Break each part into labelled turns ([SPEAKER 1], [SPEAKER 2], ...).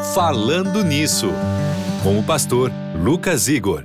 [SPEAKER 1] Falando Nisso, com o pastor Lucas Igor.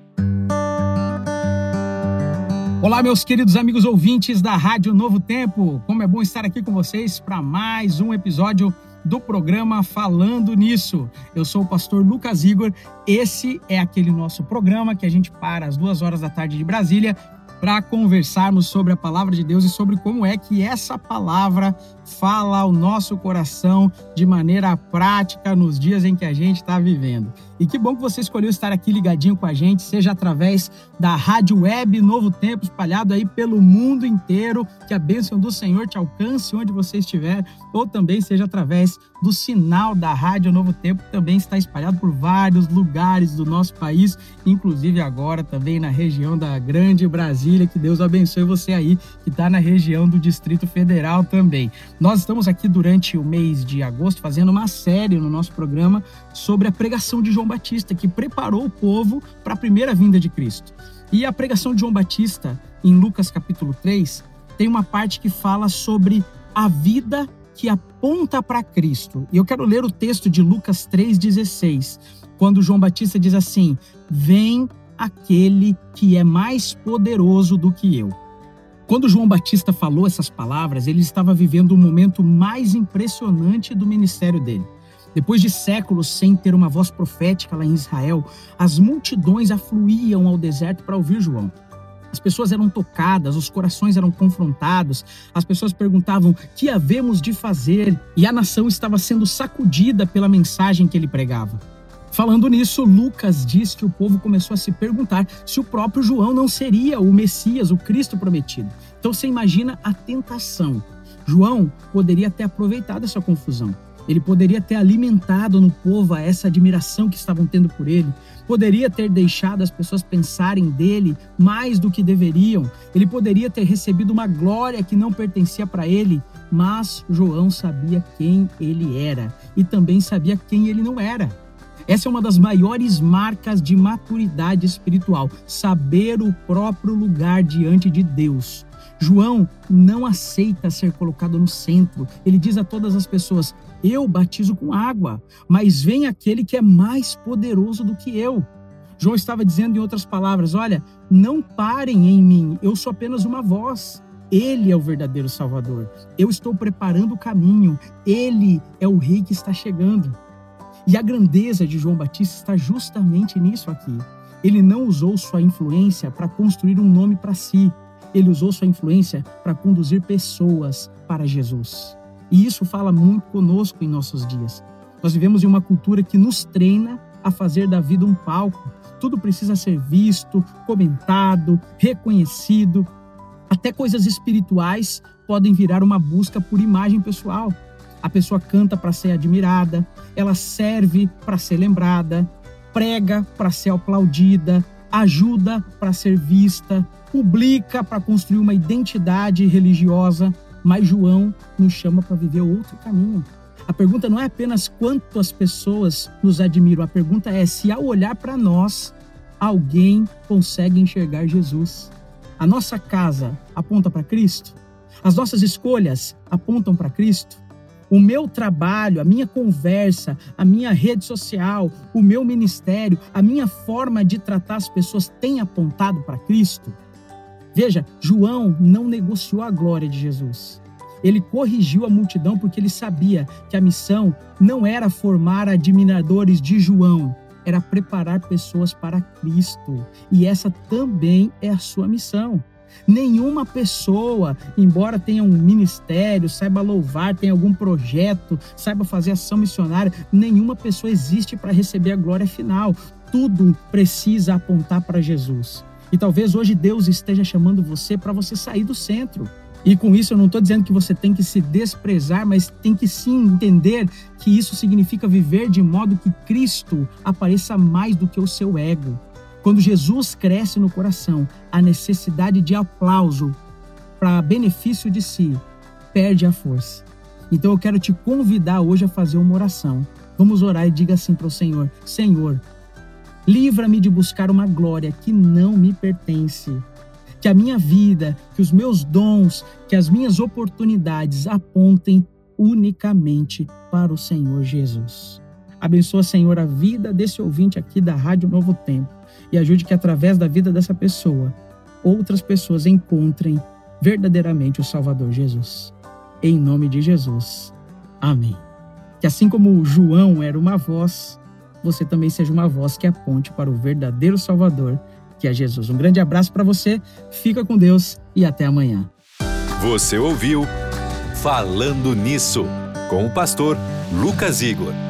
[SPEAKER 2] Olá, meus queridos amigos ouvintes da Rádio Novo Tempo. Como é bom estar aqui com vocês para mais um episódio do programa Falando Nisso. Eu sou o pastor Lucas Igor. Esse é aquele nosso programa que a gente para às 2 da tarde de Brasília para conversarmos sobre a palavra de Deus e sobre como é que essa palavra fala ao nosso coração de maneira prática nos dias em que a gente está vivendo. E que bom que você escolheu estar aqui ligadinho com a gente, seja através da Rádio Web Novo Tempo, espalhado aí pelo mundo inteiro, que a bênção do Senhor te alcance onde você estiver, ou também seja através do sinal da Rádio Novo Tempo, que também está espalhado por vários lugares do nosso país, inclusive agora também na região da Grande Brasília. Que Deus abençoe você aí, que está na região do Distrito Federal também. Nós estamos aqui durante o mês de agosto fazendo uma série no nosso programa sobre a pregação de João Batista, que preparou o povo para a primeira vinda de Cristo. E a pregação de João Batista, em Lucas capítulo 3, tem uma parte que fala sobre a vida que aponta para Cristo. E eu quero ler o texto de Lucas 3,16, quando João Batista diz assim: vem aquele que é mais poderoso do que eu. Quando João Batista falou essas palavras, ele estava vivendo o momento mais impressionante do ministério dele. Depois de séculos sem ter uma voz profética lá em Israel, as multidões afluíam ao deserto para ouvir João. As pessoas eram tocadas, os corações eram confrontados, as pessoas perguntavam: que havemos de fazer? E a nação estava sendo sacudida pela mensagem que ele pregava. Falando nisso, Lucas diz que o povo começou a se perguntar se o próprio João não seria o Messias, o Cristo prometido. Então você imagina a tentação. João poderia ter aproveitado essa confusão. Ele poderia ter alimentado no povo essa admiração que estavam tendo por ele. Poderia ter deixado as pessoas pensarem dele mais do que deveriam. Ele poderia ter recebido uma glória que não pertencia para ele. Mas João sabia quem ele era e também sabia quem ele não era. Essa é uma das maiores marcas de maturidade espiritual, saber o próprio lugar diante de Deus. João não aceita ser colocado no centro. Ele diz a todas as pessoas: eu batizo com água, mas vem aquele que é mais poderoso do que eu. João estava dizendo, em outras palavras: olha, não parem em mim, eu sou apenas uma voz. Ele é o verdadeiro Salvador. Eu estou preparando o caminho. Ele é o rei que está chegando. E a grandeza de João Batista está justamente nisso aqui. Ele não usou sua influência para construir um nome para si. Ele usou sua influência para conduzir pessoas para Jesus. E isso fala muito conosco em nossos dias. Nós vivemos em uma cultura que nos treina a fazer da vida um palco. Tudo precisa ser visto, comentado, reconhecido. Até coisas espirituais podem virar uma busca por imagem pessoal. A pessoa canta para ser admirada, ela serve para ser lembrada, prega para ser aplaudida, ajuda para ser vista, publica para construir uma identidade religiosa. Mas João nos chama para viver outro caminho. A pergunta não é apenas quanto as pessoas nos admiram, a pergunta é se ao olhar para nós, alguém consegue enxergar Jesus. A nossa casa aponta para Cristo? As nossas escolhas apontam para Cristo? O meu trabalho, a minha conversa, a minha rede social, o meu ministério, a minha forma de tratar as pessoas tem apontado para Cristo? Veja, João não negociou a glória de Jesus. Ele corrigiu a multidão porque ele sabia que a missão não era formar admiradores de João, era preparar pessoas para Cristo. E essa também é a sua missão. Nenhuma pessoa, embora tenha um ministério, saiba louvar, tenha algum projeto, saiba fazer ação missionária, nenhuma pessoa existe para receber a glória final. Tudo precisa apontar para Jesus. E talvez hoje Deus esteja chamando você para você sair do centro. E com isso eu não estou dizendo que você tem que se desprezar, mas tem que sim entender que isso significa viver de modo que Cristo apareça mais do que o seu ego. Quando Jesus cresce no coração, a necessidade de aplauso para benefício de si perde a força. Então eu quero te convidar hoje a fazer uma oração. Vamos orar e diga assim para o Senhor: Senhor, livra-me de buscar uma glória que não me pertence. Que a minha vida, que os meus dons, que as minhas oportunidades apontem unicamente para o Senhor Jesus. Abençoa, Senhor, a vida desse ouvinte aqui da Rádio Novo Tempo e ajude que através da vida dessa pessoa, outras pessoas encontrem verdadeiramente o Salvador Jesus. Em nome de Jesus. Amém. Que assim como João era uma voz, você também seja uma voz que aponte para o verdadeiro Salvador, que é Jesus. Um grande abraço para você, fica com Deus e até amanhã.
[SPEAKER 1] Você ouviu Falando Nisso, com o pastor Lucas Igor.